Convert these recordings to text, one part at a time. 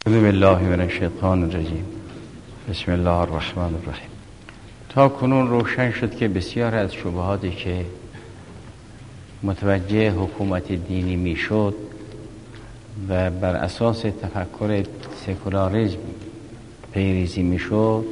اعوذ بالله من الشیطان الرجیم. بسم الله الرحمن الرحیم. تا کنون روشن شد که بسیار از شبهاتی که متوجه حکومت دینی میشد و بر اساس تفکر سکولاریسم پیریزی میشد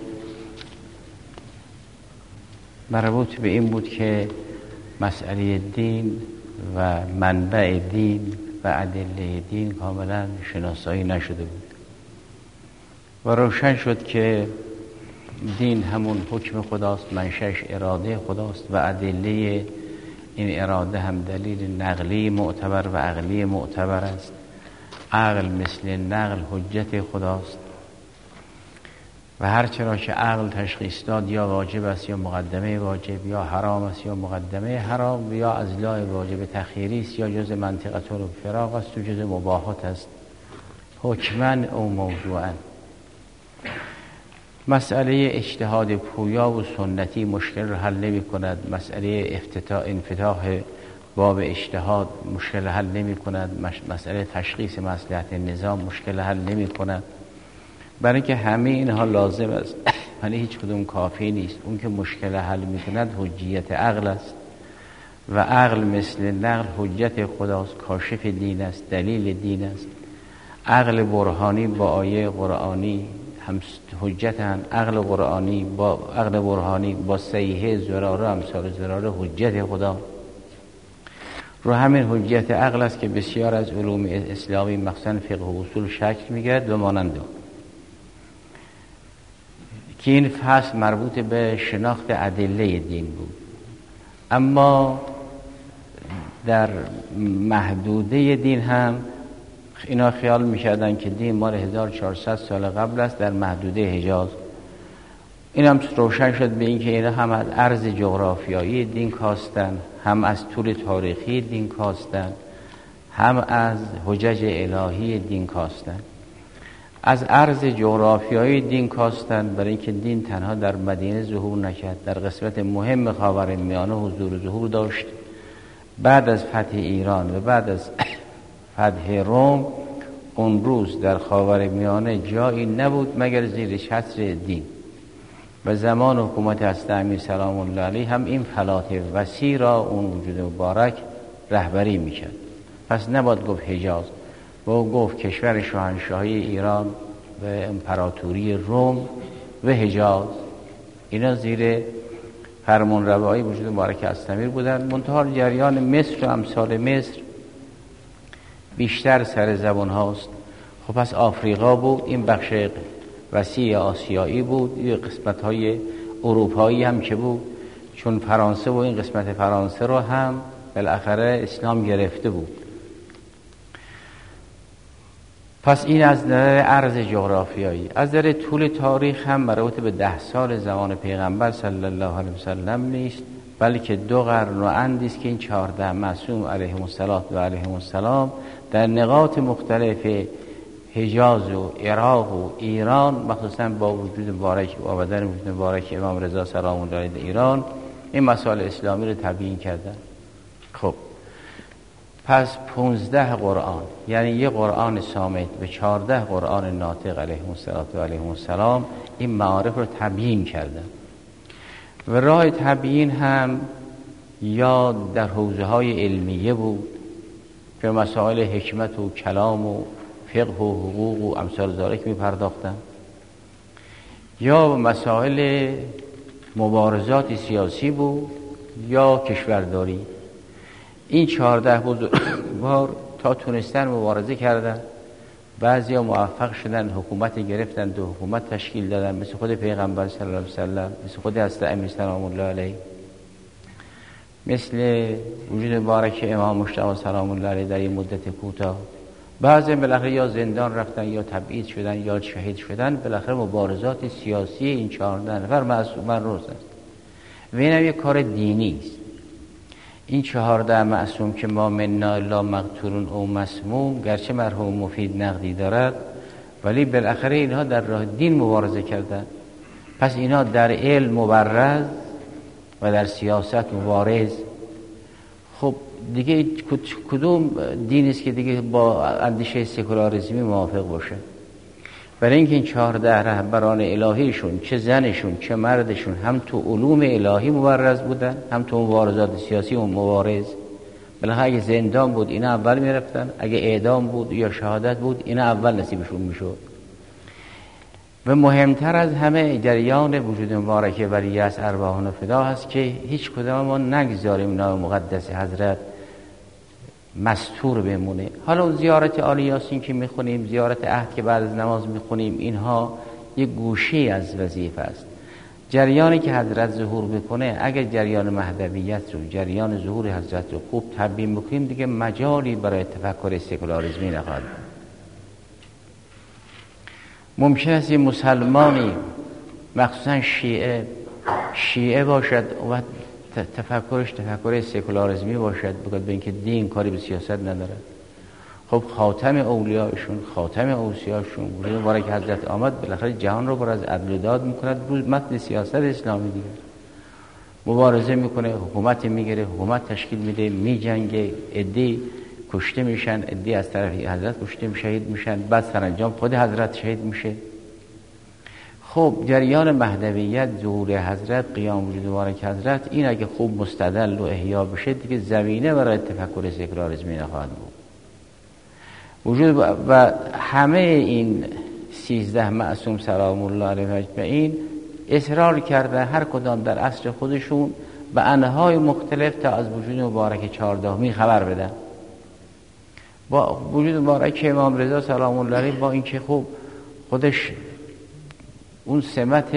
مربوط به این بود که مسئله دین و منبع دین و ادله دین کاملا شناسایی نشده بود و روشن شد که دین همون حکم خداست، منشأش اراده خداست و ادله این اراده هم دلیل نقلی معتبر و عقلی معتبر است. عقل مثل نقل حجت خداست و هر چرا که عقل تشخیص داد یا واجب است یا مقدمه واجب، یا حرام است یا مقدمه حرام، یا از لای واجب تخییری است یا جز منطقه الفراغ است و جز مباحات است، حکماً او موضوعاً. مسئله اجتهاد پویا و سنتی مشکل رو حل نمی کند. مسئله انفتاح باب اجتهاد مشکل حل نمی کند. مسئله تشخیص مصلحت نظام مشکل حل نمی کند. برای اینکه همه اینها لازم است ولی هیچ کدوم کافی نیست. اون که مشکل حل می کند حجیت عقل است و عقل مثل نقل حجت خداست، کاشف دین است، دلیل دین است. عقل برهانی با آیه قرآنی هم حجتن، عقل برهانی با صحیحه زراره امثال زراره حجت خدا. رو همین حجت عقل است که بسیار از علوم اسلامی مخصوصا فقه و اصول شکل میگیرد و مانند که این فصل مربوط به شناخت ادله دین بود. اما در محدوده دین هم اینا خیال می‌کردن که دین مال 1400 سال قبل است در محدوده حجاز. این هم روشن شد به این که اینا هم از عرض جغرافیایی دین کاستن، هم از طول تاریخی دین کاستن، هم از حجج الهی دین کاستن. از عرض جغرافیایی دین کاستن برای اینکه دین تنها در مدینه ظهور نکرد، در قسمت مهم خاورمیانه حضور و ظهور داشت. بعد از فتح ایران و بعد از فتح روم اون روز در خاورمیانه جایی نبود مگر زیر چتر دین و زمان حکومت حضرت امیر سلام الله علیه هم این فلات وسیع را اون وجود مبارک رهبری میکرد. پس نباید گفت حجاز و گفت کشور شاهنشاهی ایران و امپراتوری روم و حجاز. اینا زیر فرمان روایی وجود مبارک حضرت امیر بودن. منتها جریان مصر و امثال مصر بیشتر سر زبان هاست. خب پس آفریقا بود، این بخش وسیع آسیایی بود، این قسمت های اروپایی هم که بود، چون فرانسه و این قسمت فرانسه رو هم بالاخره اسلام گرفته بود. پس این از نظر عرض جغرافیایی. از نظر طول تاریخ هم مربوط به 10 سال زمان پیغمبر صلی الله علیه وسلم نیست، بلکه 2 قرن و اندی است که این 14 معصوم علیهم السلام در نقاط مختلف حجاز و عراق و ایران، مخصوصا با وجود مبارک و آمدن وجود مبارک امام رضا سلام الله علیه ایران، این مسائل اسلامی رو تبیین کردن. خب پس 15 قرآن، یعنی یه قرآن صامت به 14 قرآن ناطق علیهم السلام این معارف رو تبیین کردن. و راه تبیین هم یا در حوزه های علمیه بود که مسائل حکمت و کلام و فقه و حقوق و امثال ذالک می پرداختن، یا مسائل مبارزات سیاسی بود یا کشورداری. این 14 بزرگوار تا تونستن مبارزه کردن. بعضی ها موفق شدن، حکومت گرفتن، 2 حکومت تشکیل دادن، مثل خود پیغمبر صلی الله علیه وسلم، مثل خود حضرت امیر سلام الله علیه، مثل وجود مبارک امام مجتبی سلام الله علیه در این مدت کوتاه. بعضی بالاخره یا زندان رفتن یا تبعید شدن یا شهید شدن. بالاخره مبارزات سیاسی این 14 نفر معصومان روز است و این هم یک کار دینی است. این 14 معصوم که ما منا الا مقتولون او مسموم، گرچه مرحوم مفید نقدی دارد ولی بالاخره اینها در راه دین مبارزه کردند. پس اینها در علم مبرز و در سیاست مبارز. خب دیگه کدوم دینی است که دیگه با اندیشه سکولاریسمی موافق باشه؟ برای اینکه این 14 رهبران الهیشون، چه زنشون چه مردشون، هم تو علوم الهی مبرز بودن، هم تو مبارزات سیاسی و مبارز. بالاخره اگه زندان بود اینا اول میرفتن، اگه اعدام بود یا شهادت بود اینا اول نصیبشون میشد. و مهمتر از همه جریان وجود مبارک ولی از ارواحنا فدا هست که هیچ کدام ما نگذاریم نام مقدس حضرت مستور بمونه. حالا اون زیارت آل یاسین که میخونیم، زیارت عهد که بعد از نماز میخونیم، اینها یک گوشه از وظیفه است. جریانی که حضرت ظهور بکنه، اگر جریان مهدویت رو، جریان ظهور حضرت رو خوب تبیین بکنیم، دیگه مجالی برای تفکر سکولاریسمی نخواهد. ممکن است یه مسلمانی مخصوصا شیعه باشد و تفکرش تفکر سکولاریسمی باشد، بگوید به اینکه دین کاری به سیاست نداره. خب خاتم اولیایشون، خاتم اوصیاشون، وجود مبارک حضرت آمد، بالاخره جهان رو پر از عدل و داد میکند، روز متن سیاست اسلامی دیگه. مبارزه میکنه، حکومت میگیره، حکومت تشکیل میده، میجنگه، عده‌ای کشته میشن، عده‌ای از طرف حضرت کشته شهید میشن، بعد سرانجام خود حضرت شهید میشه. خب جریان مهدویت، ظهور حضرت، قیام وجود مبارک حضرت، این اگه خوب مستدل و احیا بشه دیگه زمینه برای تفکر سکولاریسمی نخواهد بود. وجود و همه این 13 معصوم سلام الله علیهم اجمعین اصرار کرده هر کدام در عصر خودشون به انواع مختلف تا از وجود مبارک 14 خبر بدن. با وجود مبارک امام رضا سلام الله علیه، با اینکه خوب خودش اون سمت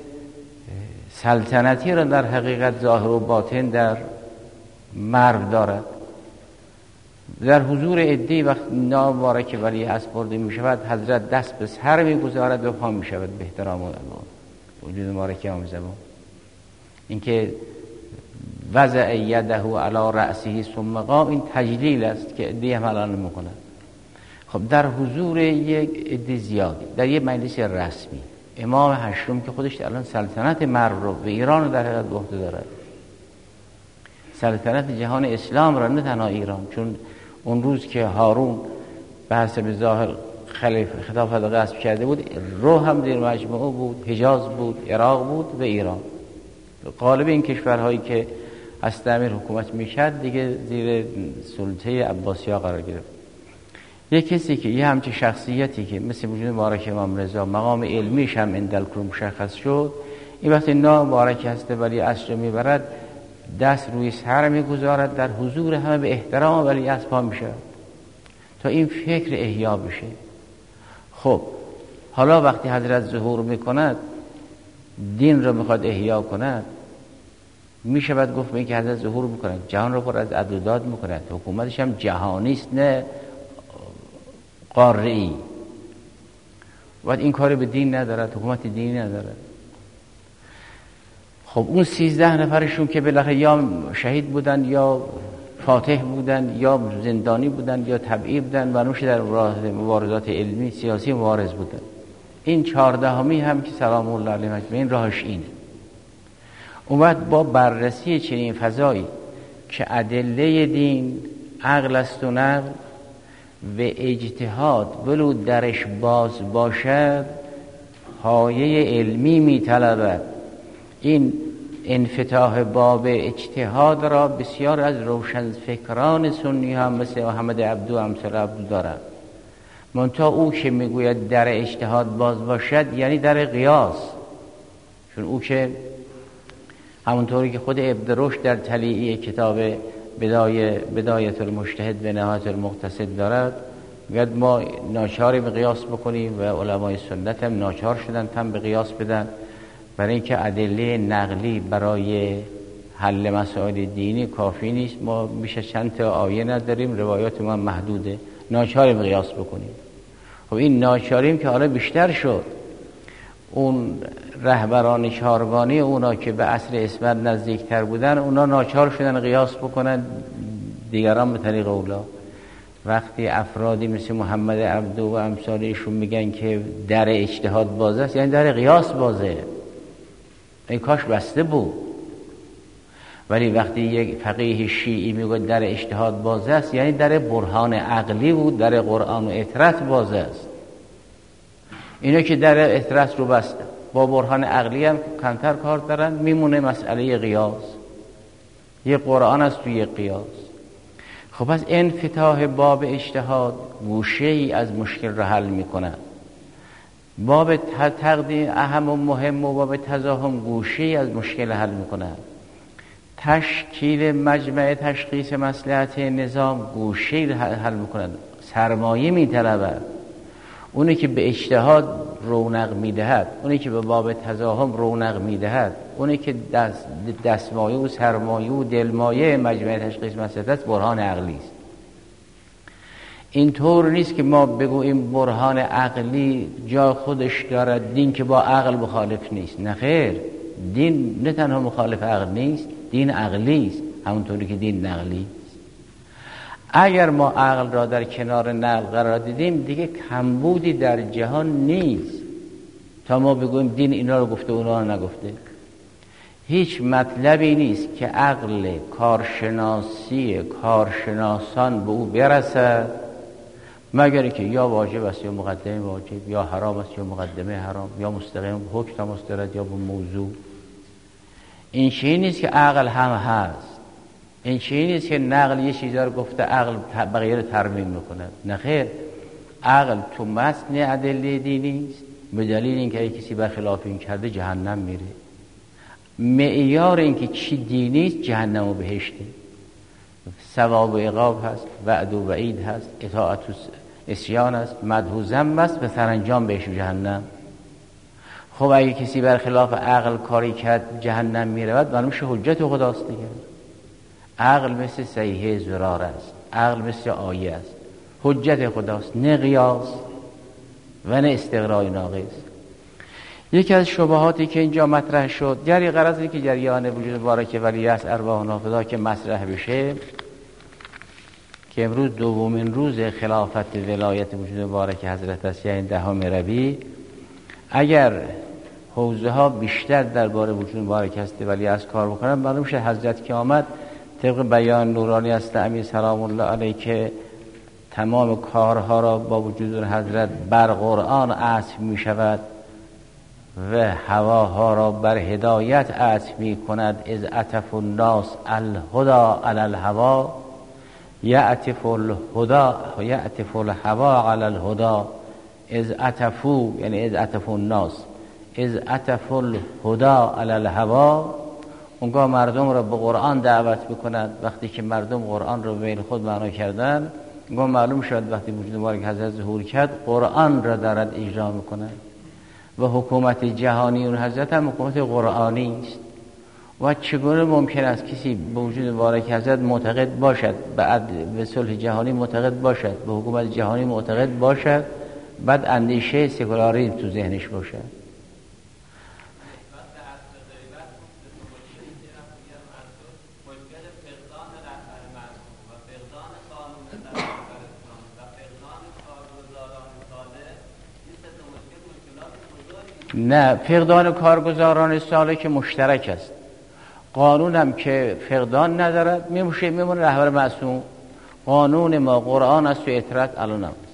سلطنتی را در حقیقت ظاهر و باطن در مرو دارد، در حضور عده‌ای وقت نام مبارک ولی از برده می شود، حضرت دست به سر می گذارد و پا می شود به احترام وجود مبارک امام زمان. اینکه وضع یده علی رأسه ثم قام، این تجلیل است که عده‌ای هم الان می کند. خب در حضور یک عده زیادی در یک مجلس رسمی، امام هشتم که خودش الان سلطنت مرو رو به ایران در حقیقت به عهده دارد، سلطنت جهان اسلام را، نه تنها ایران. چون اون روز که هارون به حسب ظاهر خلافت غصب کرده بود، رو هم در مجموعه بود، حجاز بود، عراق بود و ایران. غالب این کشورهایی که از تعمیر حکومت میشد دیگه زیر سلطه عباسی‌ها قرار گرفت. یک کسی که یه همچه شخصیتی که مثل وجود مبارک امام رضا مقام علمیش هم اندلکر مشخص شد، این وقتی نام مبارک هست ولی اصر میبرد، دست روی سر میگذارد، در حضور همه به احترام ولی از پا میشه تا این فکر احیا بشه. خب حالا وقتی حضرت ظهور میکند، دین رو میخواد احیا کند، میشود گفت به که حضرت ظهور میکند، جهان رو پر از عدل و داد میکند، حکومتش هم جهانی است نه قاره‌ای. و این کاری به دین ندارد، حکومت دینی ندارد. خب اون 13 نفرشون که بالاخره یا شهید بودن یا فاتح بودن یا زندانی بودن یا تبعید بودن و نوش در مبارزات علمی سیاسی مبارز بودن، این 14 هم که سلام الله علیهم اجمعین راهش اینه. اومد با بررسی چنین فضایی که ادله دین عقل است و نقل و اجتهاد ولو درش باز باشد، پایه علمی میطلبد. این انفتاح باب اجتهاد را بسیار از روشنفکران سنی هم مثل محمد عبدو امثال عبدو دارند. منتها او که میگوید در اجتهاد باز باشد یعنی در قیاس، چون او که همونطوری که خود ابن رشد در تلیعی کتاب بدایت المجتهد و نهایت المقتصد دارد، میگوید ما ناچاری به قیاس بکنیم و علمای سنت هم ناچار شدن هم به قیاس بدن، برای اینکه ادله نقلی برای حل مسائل دینی کافی نیست. ما میشه چند تا آیه نداریم، روایات ما محدوده، ناچاریم قیاس بکنیم. خب این ناچاریم که حالا بیشتر شد. اون رهبران چهارگانه اونا که به اصل اسمت نزدیکتر بودن، اونا ناچار شدن قیاس بکنن، دیگران به طریق اولا. وقتی افرادی مثل محمد عبدو و امثالشون میگن که در اجتهاد بازه است، یعنی در قیاس بازه. این کاش بسته بود. ولی وقتی یک فقیه شیعی میگه در اجتهاد بازه است، یعنی در برهان عقلی بود، در قرآن و اطرت بازه است. اینا که در اطرس رو بستن، با برهان عقلی هم کمتر کار دارن. میمونه مسئله قیاس، یه قرآن است توی یه قیاس. خب از انفتاح باب اجتهاد گوشه ای از مشکل را حل میکنن. باب تقدیم اهم و مهم و باب تزاحم گوشه ای از مشکل حل میکنن. تشکیل مجمع تشخیص مصلحت نظام گوشه ای حل میکنن. سرمایه میطلبد، اونی که به اجتهاد رونق میدهد، اونی که به باب تزاحم رونق میدهد، اونی که دستمایه و سرمایه و دلمایه مجمع تشخیص مصلحت است، برهان عقلی است. اینطور نیست که ما بگوییم برهان عقلی جا خودش دارد، دین که با عقل مخالف نیست. نه خیر، دین نه تنها مخالف عقل نیست، دین عقلی است، همونطوری که دین نقلی است. اگر ما عقل را در کنار نقل قرار دیدیم دیگه کمبودی در جهان نیست تا ما بگوییم دین اینا رو گفته اونا رو نگفته. هیچ مطلبی نیست که عقل کارشناسی کارشناسان به او برسد مگر که یا واجب است یا مقدمه واجب، یا حرام است یا مقدمه حرام، یا مستقیم حکم تا مسترد یا به موضوع. این چیزی نیست که عقل هم هست. این چیزی نیست که نقل یه چیزا رو گفته عقل بقیه رو ترمیم میکنه. نه خیر، عقل تو متن ادله دینی است، به دلیل اینکه کسی برخلاف این کرده جهنم میره. معیار اینکه چی دینی است جهنم و بهشته، ثواب و عقاب هست، وعد و وعید هست، اطاعت و عصیان هست، مدح و ذم است، به سرانجام بهش جهنم. خب اگه کسی برخلاف عقل کاری کرد جهنم میرود، معلوم شه حجت خداست دیگه. عقل مثل صیحه زرار است، عقل مثل آیه است، حجت خداست، نه قیاس و نه استقراء ناقص. یکی از شبهاتی که اینجا مطرح شد، جری غرضی که جریان وجود مبارک ولی است ارواح نافذا که مطرح بشه، که امروز دومین روز خلافت ولایت وجود مبارک حضرت است، یعنی 10 ربیع. اگر حوزه ها بیشتر درباره وجود مبارک است ولی از کار بکنن، معلوم شه حضرت که آمد طبق بیان نورانی است امیر سلام الله علیه که تمام کارها را با وجود حضرت بر قرآن عطف می شود و هواها را بر هدایت عطف می کند. از عطف الناس الهدا علی الهوا یعطف الهوا علی الهدا. از عطفو یعنی از عطف الناس، از عطف الهدا علی الهوا. اونگاه مردم را به قرآن دعوت بکند. وقتی که مردم قرآن را به میل خود معنا کردن، اونگاه معلوم شد وقتی وجود مبارک حضرت ظهور کرد قرآن را دارد اجرا میکند و حکومت جهانی اون حضرت هم حکومت قرآنی است. و چگونه ممکن است کسی به وجود مبارک حضرت معتقد باشد، به صلح جهانی معتقد باشد، به حکومت جهانی معتقد باشد، بعد اندیشه سکولاریسم تو ذهنش باشد؟ نه، فقدان کارگزاران صالح که مشترک است. قانون هم که فقدان ندارد میمونه رهبر معصوم. قانون ما قرآن است و اطرت الان هم است.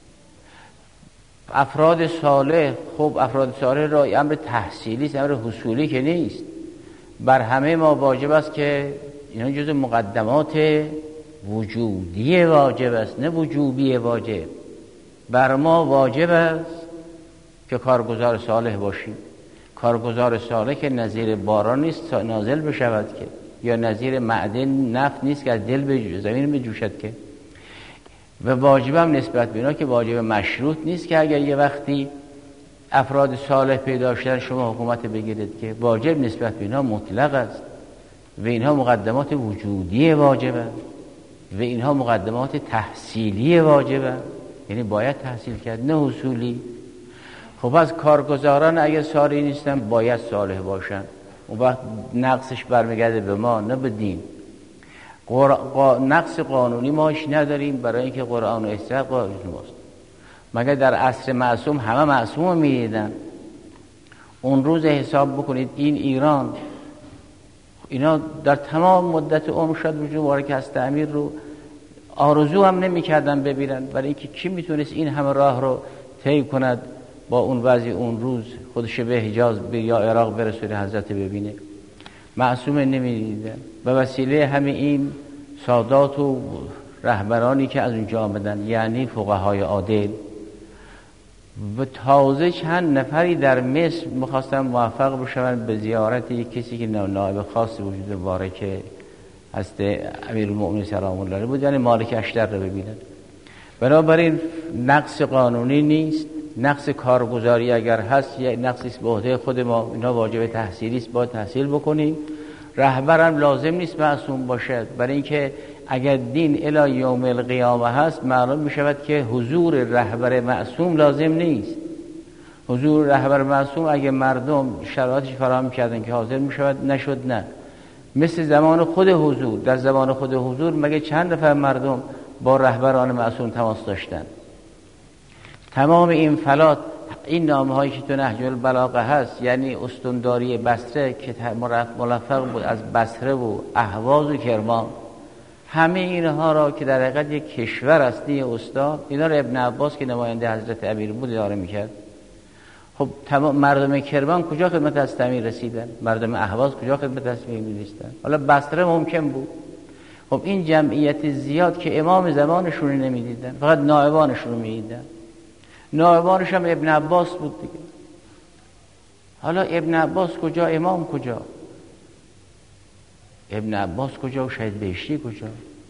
افراد صالح، خب افراد صالح را امر تحصیلی است، امر حصولی که نیست. بر همه ما واجب است که اینا جزء مقدمات وجودی واجب است، نه وجوبی واجب. بر ما واجب است که کارگزار صالح باشیم. کارگزار صالح که نظیر باران نیست نازل بشود که، یا نظیر معدن نفت نیست که از دل به زمین بجوشد که. و واجب هم نسبت به اینا که واجب مشروط نیست که اگر یه وقتی افراد صالح پیدا شدن شما حکومت بگیرید که. واجب نسبت به اینا مطلق است و اینها مقدمات وجودی واجبه و اینها مقدمات تحصیلی واجبه، یعنی باید تحصیل کرد نه حصولی. خب از کارگزاران اگر صالح نیستن باید صالح باشن. اون وقت نقصش برمیگرده به ما نه به دین. نقص قانونی ماش نداریم برای اینکه قرآن و احتیاط قانون ماست. مگر در عصر معصوم همه معصوم میدیدن. اون روز حساب بکنید این ایران، اینا در تمام مدت عمر شد وجود مبارک هست امیر رو آرزو هم نمی کردن ببینن، برای اینکه کی میتونست این همه راه رو طی کند با اون وضع اون روز خودش به حجاز یا عراق برسونه حضرت ببینه. معصوم نمیدیدن. به وسیله همین این سادات و رهبرانی که از اونجا آمدن، یعنی فقهای عادل، و تازه چند نفری در مصر می‌خواستن موفق بشن به زیارت یک کسی که نائب خاص وجود بارکه حضرت امیرالمؤمنین سلام الله علیه بود، یعنی مالک اشتر رو ببینن. بنابراین نقص قانونی نیست، نقص کارگزاری اگر هست یک نقصی است به عهده خود ما، اینا واجب تحصیلی است، باید تحصیل بکنیم. رهبرم لازم نیست معصوم باشد، برای اینکه اگر دین الی یوم القیامه هست معلوم می شود که حضور رهبر معصوم لازم نیست. حضور رهبر معصوم اگر مردم شرایطش فراهم کردن که حاضر می شود، نشد نه. مثل زمان خود حضور، در زمان خود حضور مگه چند نفر مردم با رهبران معصوم تماس داشتن؟ تمام این فلات، این نامه هایی که تو نهج البلاغه هست، یعنی استانداری بصره که ملفق بود از بصره و اهواز و کرمان، همه اینها را که در حقیقت یک کشور اصلی استاد، اینا رو ابن عباس که نماینده حضرت امیر بود اداره میکرد. خب تمام مردم کرمان کجا خدمت از امیر رسیدن؟ مردم اهواز کجا خدمت از امیر رسیدن؟ حالا بصره ممکن بود. خب این جمعیت زیاد که امام زمانشون نمیدیدن، فقط نائبانشون رو میدیدن. نائبانش هم ابن عباس بود دیگه. حالا ابن عباس کجا، امام کجا؟ ابن عباس کجا و شهید بهشتی کجا؟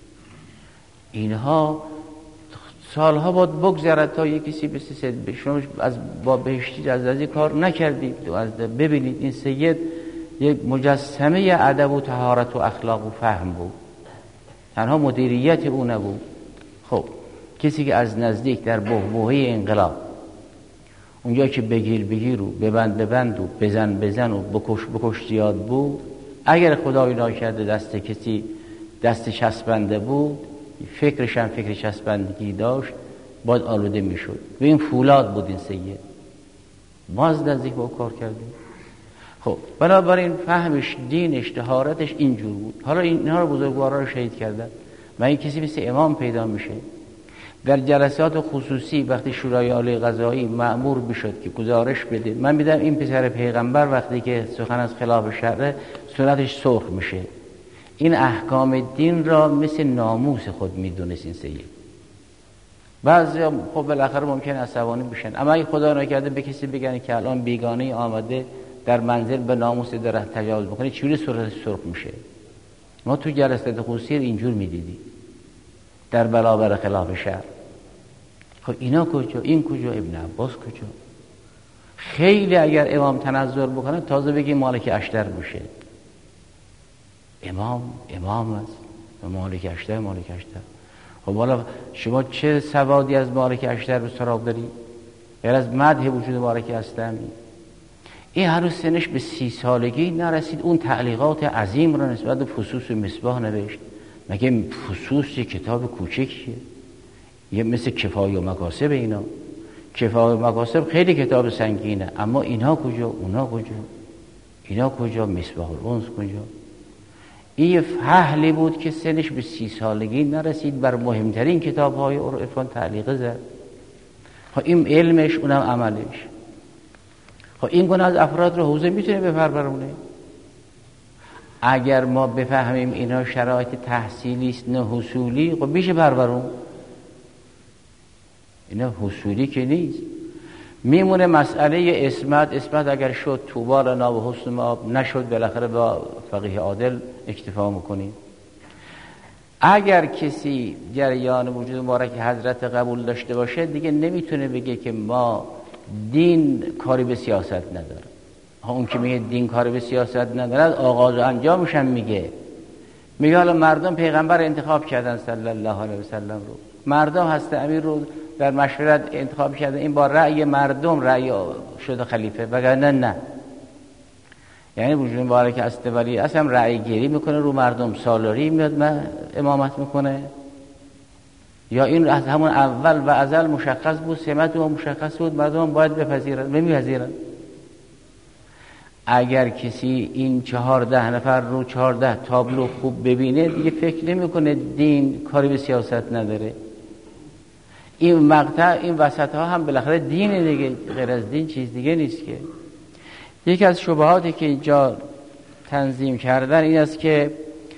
اینها سالها باید بگذرد تا یک کسی به شما از با بهشتی از این کار نکردید. ببینید این سید یک مجسمه ادب و طهارت و اخلاق و فهم بود، تنها مدیریت او نبود. خب کسی که از نزدیک در بحبوحه انقلاب اونجا که بگیر و ببند و بزن و بکش زیاد بود، اگر خدای ناکرده دست کسی دست چسبنده بود، فکرش هم فکر چسبندگی داشت، باید آلوده میشد. و این فولاد بود این سید، ما از نزدیک با کار کردیم. خب بنابراین فهمش، دینش، طهارتش اینجور بود. حالا اینها رو بزرگوارا رو شهید کردن و این کسی مثل امام پیدا میشه. در جلسات خصوصی وقتی شورای عالی قضایی مأمور بشد که گزارش بده، من میدم این پسر پیغمبر وقتی که سخن از خلاف شرع صورتش سرخ میشه. این احکام دین را مثل ناموس خود میدونست این سید. بعضی خب بالاخره ممکن عصبانی بشن، اما اگه خدا نکرده به کسی بگن که الان بیگانه آمده در منزل به ناموس داره تجاوز میکنه، چجوری صورتش سرخ میشه؟ ما تو جلسات خصوصی اینجور میدیدیم در برابر خلاف شرع. خب اینا کجا؟ این کجا؟ ابن عباس کجا؟ خیلی اگر امام تنظر بکنه تازه بگی مالک اشتر میشه. امام است، مالک اشتر. خب حالا شما چه سوادی از مالک اشتر به سراغ داری؟ غیر از مدح وجود مالک اسلمی. این هنوز سنش به 30 سالگی نرسید، اون تعلیقات عظیم رو نسبت به فصوص و مصباح نوشت. مگه فصوص یه کتاب کوچکیه؟ یه مثل کفایه و مکاسب. کفایه و مکاسب خیلی کتاب سنگینه، اما اینها کجا؟ اونا کجا؟ اینا کجا؟ مصباح الانس کجا؟ این یه فحلی بود که سنش به 30 سالگی نرسید، بر مهمترین کتاب‌های عرفان تعلیق زد. خب این علمش، اونم عملش. خب این گونه از افراد رو حوزه میتونه بپرورونه. اگر ما بفهمیم اینا شرایط تحصیلی است نه حصولی، خب میشه پرورون. اینا حصولی که نیست. میمونه مسئله اسمت اگر شد طوبی لنا و حسن مآب، نشد بالاخره با فقیه عادل اکتفا میکنیم. اگر کسی جریان وجود مبارک حضرت قبول داشته باشه دیگه نمیتونه بگه که ما دین کاری به سیاست نداره. اون که میگه دین کاری به سیاست نداره آغاز و انجامش هم میگه حالا مردم پیغمبر انتخاب کردن صلی الله علیه و سلم رو، مردم هست امیر رو در مشورت انتخاب کردن، این با رأی مردم رأی شده خلیفه، وگرنه نه. یعنی وجود مبارک است ولی اصلا رأی گیری میکنه رو مردم، سالاری میاد امامت میکنه، یا این از همون اول و ازل مشخص بود، سمت و مشخص بود، مردم باید بپذیرن، نمیپذیرن. اگر کسی این 14 نفر رو 14 تابلو خوب ببینه دیگه فکر نمیکنه دین کاری به سیاست نداره. این مقطع این وسط ها هم بالاخره دینه دیگه، غیر از دین چیز دیگه نیست که. یکی از شبهاتی که اینجا تنظیم کردن این است که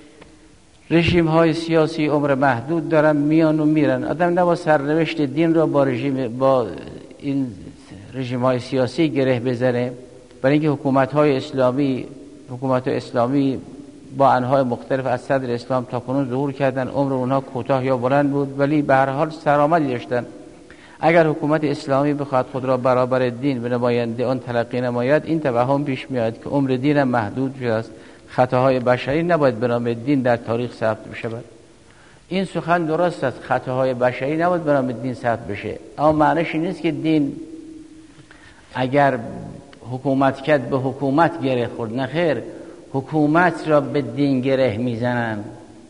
رژیم های سیاسی عمر محدود دارن، میان و میرن. آدم نباید سرنوشت دین را با این رژیم های سیاسی گره بزنه، برای اینکه حکومت های اسلامی با انواع مختلف از صدر اسلام تا کنون ظهور کردن، عمر اونها کوتاه یا بلند بود، ولی به هر حال سرآمدی داشتن. اگر حکومت اسلامی بخواد خود را برابر دین به نماینده آن تلقی نماید، این توهم پیش میاد که عمر دین هم محدود شده است، خطاهای بشری نباید به نام دین در تاریخ ثبت بشه. این سخن درست است، خطاهای بشری نباید به نام دین ثبت بشه، اما معنیش این نیست که دین اگر حکومت کرد به حکومت گره خورد. نه خیر، حکومت را به دین گره میزنن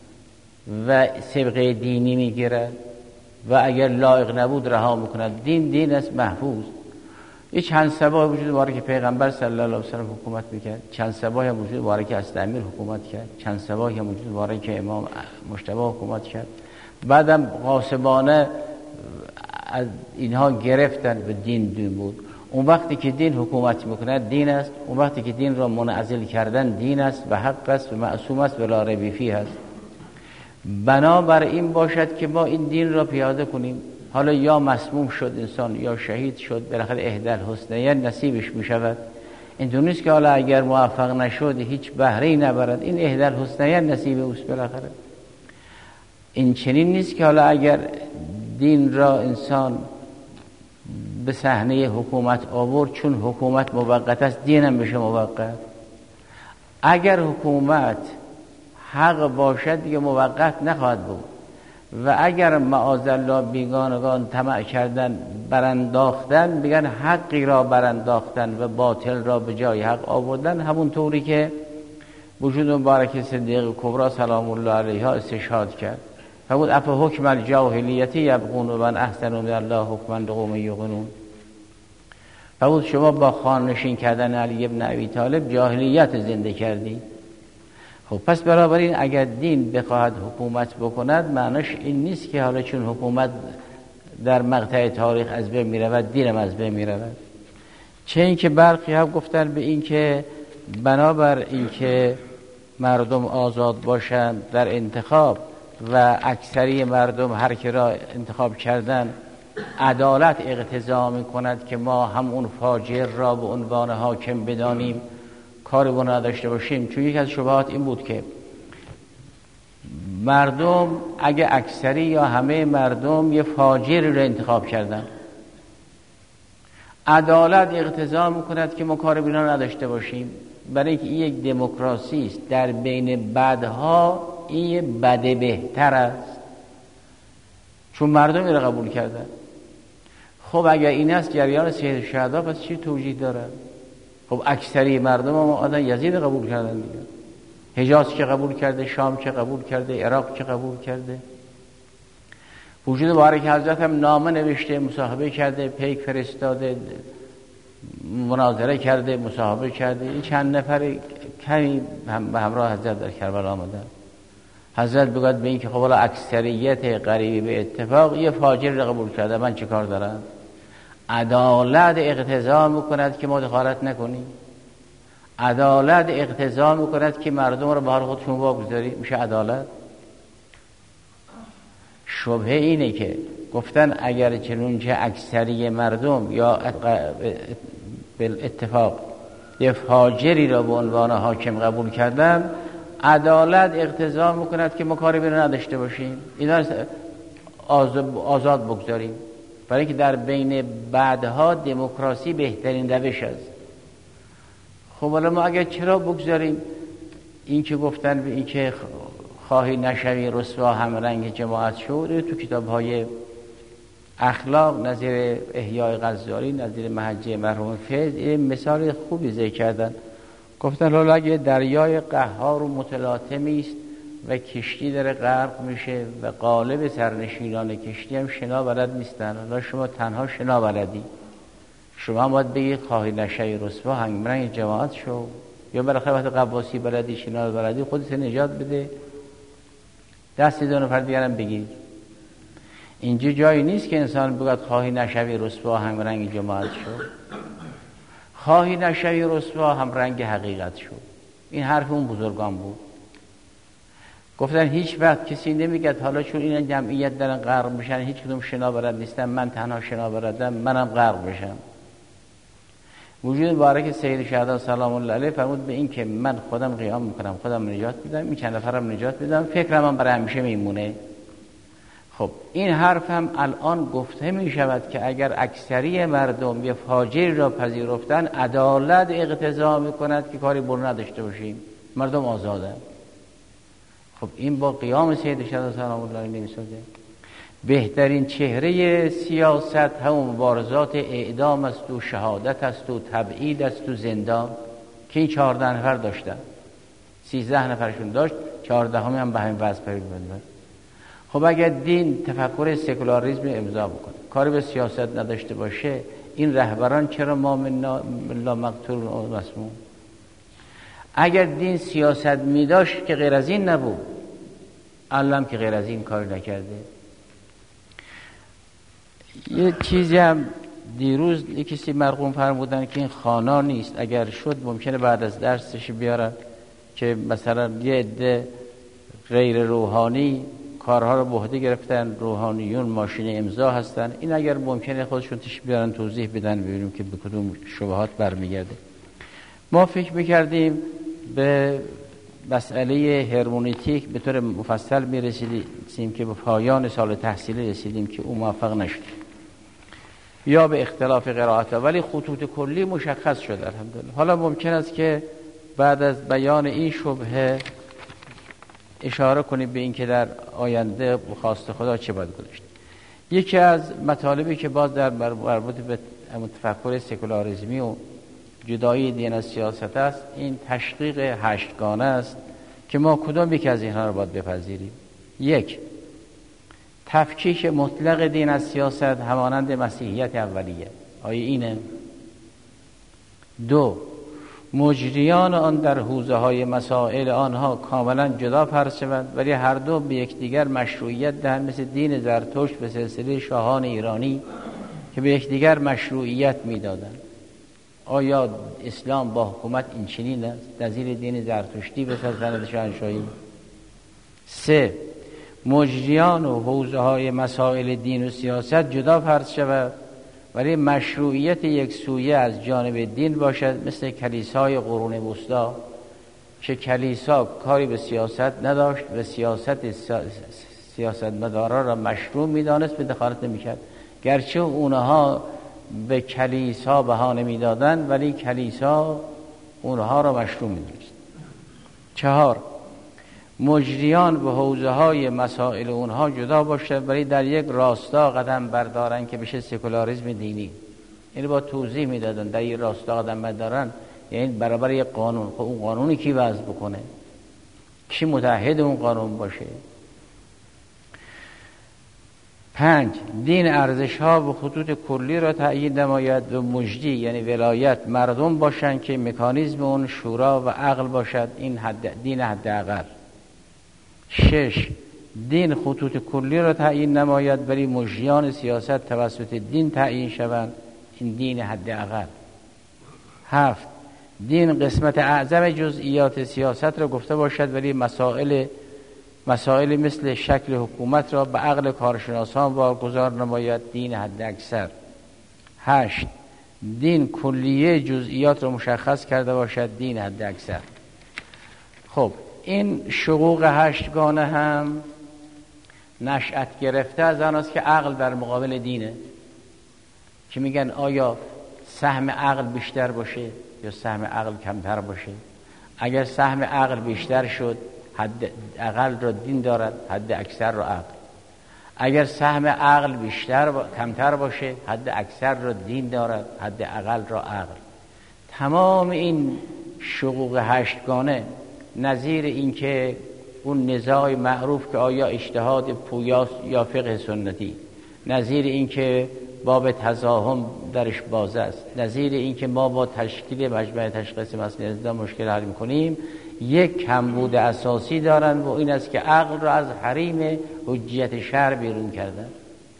و سبقه دینی میگیرن و اگر لایق نبود رها میکنن. دین است محفوظ. این چند سباه وجود داره که پیغمبر صلی الله علیه و سلم حکومت میکرد، چند سباه هم وجود داره که حضرت امیر حکومت کرد، چند سباه هم وجود داره که امام مجتبی حکومت کرد. بعدم غاصبانه از اینها گرفتن و دین بود. اون وقتی که دین حکومت میکنه دین است، اون وقتی که دین را منعزل کردن دین است و حق است و معصوم است و لا ریب فیه است. بنابر این باشد که ما این دین را پیاده کنیم. حالا یا مسموم شد انسان یا شهید شد، بالاخره احدی الحسنیین نصیبش میشود. این نیست که حالا اگر موفق نشد هیچ بهره‌ای نبرد، این احدی الحسنیین نصیب اوست بالاخره. این چنین نیست که حالا اگر دین را انسان به صحنه حکومت آورد، چون حکومت موقت است دینم بشه موقت. اگر حکومت حق باشد دیگه موقت نخواهد بود و اگر معاذالله بیگانگان طمع کردن برانداختن، بگن حقی را برانداختن و باطل را به جای حق آوردن، همون طوری که وجود مبارک صدیق کبری سلام الله علیها استشهاد کرد. فرمود اف حکم الجاهلیت یبغون و من احسن من الله حکما لقوم یوقنون. فرمود شما با خانشین کردن علی ابن ابی طالب جاهلیت زنده کردی. خب پس بنابراین اگر دین بخواهد حکومت بکند، معنیش این نیست که حالا چون حکومت در مقطع تاریخ از بین میرود دینم از بین میرود. چه این که برخی هم گفتن به این که بنابر این که مردم آزاد باشند در انتخاب و اکثری مردم هر که را انتخاب کردن، عدالت اقتضا می‌کند که ما هم اون فاجر را به عنوان حاکم بدانیم، کاری با نداشته باشیم. چون یکی از شبهات این بود که مردم اگه اکثری یا همه مردم یه فاجری را انتخاب کردن، عدالت اقتضا می‌کند که ما کاری با نداشته باشیم، برای اینکه این یک دموکراسی است. در بین بدها این بد بهتر است، چون مردم این را قبول کردن. خب اگر این است جریان سید شهدا، پس چی توجیه داره؟ خب اکثری مردم هم آدم یزید قبول کردن دیگه. حجاز که قبول کرده، شام که قبول کرده، عراق که قبول کرده. وجود مبارک حضرت هم نامه نوشته، مصاحبه کرده، پیک فرستاده، مناظره کرده، مصاحبه کرده. این چند نفر کمی به همراه حضرت در کربلا آمدن. حضرت بگوید به این که خب حالا اکثریت قریبی به اتفاق یه فاجر را قبول کرده، من چه کار دارم؟ عدالت اقتضا میکند که ما دخالت نکنیم. عدالت اقتضا میکند که مردم رو به حال خودشون واگذاریم. میشه عدالت؟ شبهه اینه که گفتن اگر چنونچه اکثری مردم یا اتفاق یه فاجری را به عنوان حاکم قبول کردن، عدالت اقتضا میکند که ما کاری به نداشته باشیم، اینا آزاد بگذاریم. برای اینکه در بین بعدها دموکراسی بهترین روش است. خب حالا ما اگر چرا بگذاریم؟ این که گفتن به این که خواهی نشوی رسوا همرنگ جماعت شو، تو کتاب‌های اخلاق نظیر احیای غزالی، نظیر محجه مرحوم فیض این مثال خوبی ذکر کردن. گفتن حالا اگه دریای قهار و متلاطمی است و کشتی داره غرق میشه و قالب سرنشینان کشتی هم شنا بلد نیستن، حالا شما تنها شنا بلدی، شما باید بگید خواهی نشوی رسوا همرنگ جماعت شو، یا بالاخره وقت غواصی بلدی، شنا بلدی، خودت نجات بده، دست دو نفر دیگرم بگیر. اینجا جایی نیست که انسان بگوید خواهی نشوی رسوا هم رنگ جماعت شو، خواهی نشوی رسوا هم رنگ حقیقت شو. این حرف اون بزرگان بود. گفتن هیچ وقت کسی نمیگه حالا چون این جمعیت دارن غرق میشن هیچ کدوم شنا بلد نیستن، من تنها شنا بلدم، منم غرق بشم. وجود مبارک سید شهدا سلام الله علیه فرمود به این که من خودم قیام میکنم، خودم نجات میدم، این چند نفرم نجات میدم، فکرم هم برای همیشه میمونه. خب این حرف هم الان گفته میشود که اگر اکثری مردم یه فاجعه را پذیرفتن، عدالت اقتضا میکند که کاری برون نداشته باشیم، مردم آزادن. خب این با قیام سید شهدا سلام الله علیه نمیسازه. بهترین چهره سیاست همون مبارزات اعدام است و شهادت است و تبعید است و زندان که این 14 نفر داشتن، 13 نفرشون داشت، 14 هم به همین وضع پرید بندن. خب اگر دین تفکر سکولاریسم امضا بکنه، کاری به سیاست نداشته باشه، این رهبران چرا ما من لا مقتول و مسموم؟ اگر دین سیاست می داشت که غیر از این نبود، علم که غیر از این کاری نکرده. یه چیزی هم دیروز کسی مرقوم فرمودن که این خوانا نیست، اگر شد ممکنه بعد از درسش بیارن که مثلا یه عده غیر روحانی کارها رو به عهده گرفتن، روحانیون ماشین امضا هستن، این اگر ممکنه خودشون تش بیارن توضیح بدن ببینیم که به کدوم شبهات برمیگرده. ما فکر میکردیم به مسئله هرمونتیک به طور مفصل میرسیدیم که به پایان سال تحصیلی رسیدیم که اون موفق نشد یا به اختلاف قرائت، ولی خطوط کلی مشخص شد الحمدلله. حالا ممکن است که بعد از بیان این شبهه اشاره کنیم به این که در آینده خواست خدا چه باید گذاشت. یکی از مطالبی که باز در مربوط به تفکر سکولاریسمی و جدایی دین از سیاست است، این تشقیق هشتگانه است که ما کدام یکی از اینها رو باید بپذیریم. یک، تفکیک مطلق دین از سیاست همانند مسیحیت اولیه، آیا اینه؟ دو، مجریان آن در حوزه های مسائل آنها کاملا جدا فرض شوند ولی هر دو به یکدیگر مشروعیت دهند، مثل دین زرتشت به سلسله شاهان ایرانی که به یکدیگر مشروعیت میدادند. آیا اسلام با حکومت این چنین است؟ نظیر دین زرتشتی به سلطنت شاهنشاهی. سه، مجریان و حوزه های مسائل دین و سیاست جدا فرض شود ولی مشروعیت یک سویه از جانب دین باشد، مثل کلیسای قرون وسطی که کلیسا کاری به سیاست نداشت و سیاستمداران را مشروع میدانست، به دخالت نمیکرد، گرچه اونها به کلیسا بهانه میدادند ولی کلیسا اونها را مشروع میدونست. چهار، مجریان به حوزه های مسائل اونها جدا باشه ولی در یک راستا قدم بردارن که بشه سکولاریسم دینی. اینو با توضیح میدادن، در یک راستا قدم بردارن یعنی برابر یک قانون. خب اون قانونی کی وضع بکنه؟ کی متحد اون قانون باشه؟ 5، دین ارزش ها و خطوط کلی را تعیین نماید و مجری یعنی ولایت مردم باشن که مکانیزم اون شورا و عقل باشد، این دین حداقل. 6، دین خطوط کلی را تعیین نماید ولی مجریان سیاست توسط دین تعیین شوند، این دین حداقل. 7، دین قسمت اعظم جزئیات سیاست را گفته باشد ولی مسائل مثل شکل حکومت را به عقل کارشناسان واگذار نماید، دین حد اکثر. 8، دین کلیه جزئیات را مشخص کرده باشد، دین حد اکثر. خب این شقوق هشتگانه هم نشأت گرفته از آن است که عقل در مقابل دینه، که میگن آیا سهم عقل بیشتر باشه یا سهم عقل کمتر باشه. اگر سهم عقل بیشتر شد حد عقل را دین دارد، حد اکثر را عقل. اگر سهم عقل کمتر باشه حد اکثر را دین دارد، حد عقل را عقل. تمام این شقوق هشتگانه نظیر این که اون نزاع معروف که آیا اجتهاد پویاست یا فقه سنتی، نظیر این که باب تزاحم درش باز است، نظیر این که ما با تشکیل مجمع تشخیص مسئله ازدواج مشکل حل می‌کنیم، یک کمبود اساسی دارن و این است که عقل را از حریم حجیت شرع بیرون کردن.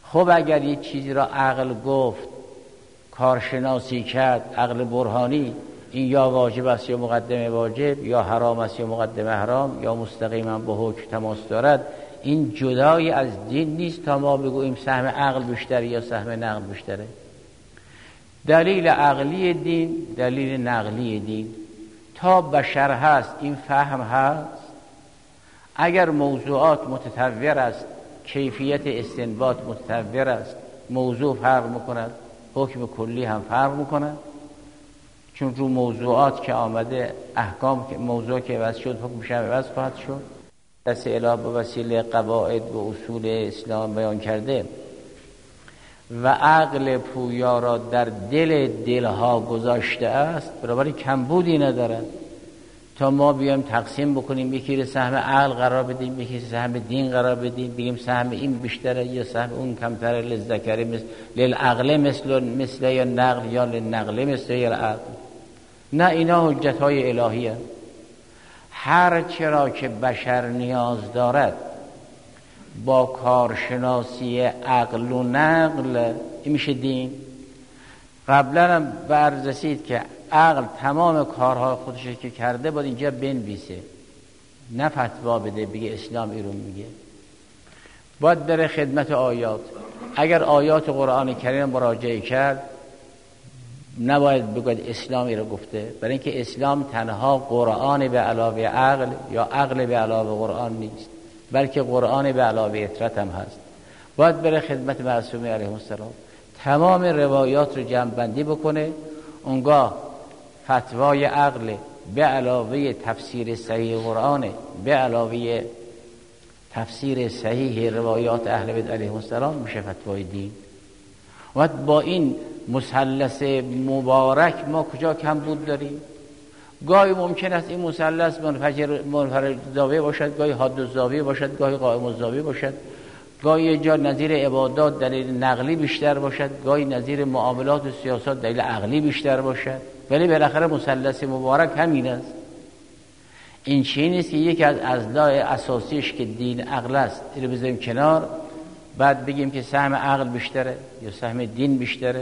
خب اگر یه چیزی را عقل گفت، کارشناسی کرد، عقل برهانی، این یا واجب است یا مقدمه واجب، یا حرام است یا مقدمه حرام، یا مستقیما با حکم تماس دارد، این جدای از دین نیست تا ما بگوییم سهم عقل بیشتره یا سهم نقل بیشتره. دلیل عقلی دین، دلیل نقلی دین. تا بشر هست این فهم هست. اگر موضوعات متطور است، کیفیت استنباط متطور است، موضوع فرق میکند، حکم کلی هم فرق میکند، چون رو موضوعات که آمده احکام که موضوع که عوض شد حکمش هم عوض خواهد شد. دست اله به وسیله قواعد و اصول اسلام بیان کرده و عقل پویا را در دلها گذاشته است، برابر کمبودی ندارد تا ما بیایم تقسیم بکنیم، یکی رو سهم عقل قرار بدیم، یکی سهم دین قرار بدیم، بگیم سهم این بیشتره یا سهم اون کمتره، للذکر مثل للعقل مثل یا نقل یا للنقل مثل یا العقل. نه، اینا حجت‌های الهیه. هر چرا که بشر نیاز دارد با کارشناسی عقل و نقل، این میشه دین. قبلا هم برز رسید که عقل تمام کارهای خودش که کرده باید اینجا بنویسه، نه فتوا بده بگه اسلام ایرون میگه. باید بره خدمت آیات. اگر آیات قرآن کریم مراجعه کرد نباید بگوید اسلامی رو گفته، برای اینکه اسلام تنها قرآن به علاوه عقل یا عقل به علاوه قرآن نیست، بلکه قرآن به علاوه اطرت هم هست. باید بره خدمت معصومه علیه السلام، تمام روایات رو جمع بندی بکنه، اونگاه فتوای عقل به علاوه تفسیر صحیح قرآن به علاوه تفسیر صحیح روایات اهل بیت علیهم السلام میشه فتوای دین. و با این مثلث مبارک ما کجا کم بود داریم؟ گاهی ممکن است این مثلث منفرد زاویه باشد، گاهی حاد الزاویه باشد، گاهی قائم الزاویه باشد، گاهی یه جا نظیر عبادات دلیل نقلی بیشتر باشد، گاهی نظیر معاملات و سیاست دلیل عقلی بیشتر باشد، ولی بالاخره مثلث مبارک همین است. این چیزی نیست که یکی از اضلاع اساسیش که دین عقل است اینو بذاریم کنار، بعد بگیم که سهم عقل بیشتره یا سهم دین بیشتره،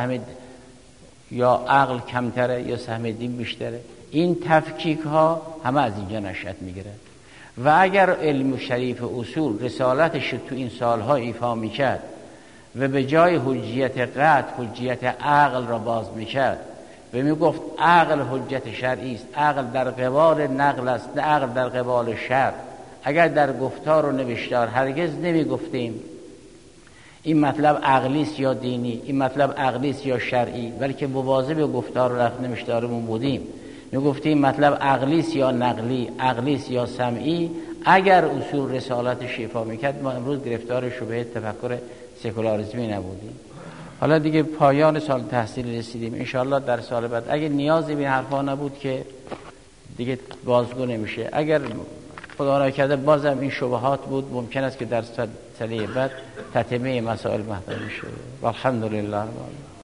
یا عقل کمتره یا سهم دین بیشتره. این تفکیک ها همه از اینجا نشأت میگیره. و اگر علم شریف اصول رسالتش تو این سالها ایفا میکرد و به جای حجیت قطع حجیت عقل را باز میکرد و میگفت عقل حجت شرعی است، عقل در قبال نقل است، نه عقل در قبال شرع، اگر در گفتار و نوشتار هرگز نمیگفتیم این مطلب عقلی است یا دینی، این مطلب عقلی است یا شرعی، بلکه مواظب گفتار و نوشتارمون بودیم، میگفتیم مطلب عقلی است یا نقلی، عقلی است یا سمعی. اگر اصول رسالتش ایفا میکرد ما امروز گرفتار شبهه تفکر سکولاریسمی نبودیم. حالا دیگه پایان سال تحصیل رسیدیم، انشاءالله در سال بعد اگه نیازی به این حرفا نبود که دیگه بازگو نمیشه. اگر خدا نکرده بازم این شبهات بود ممکن است که در سال بعد تتمه مسائل محتوی میشه. والحمدلله.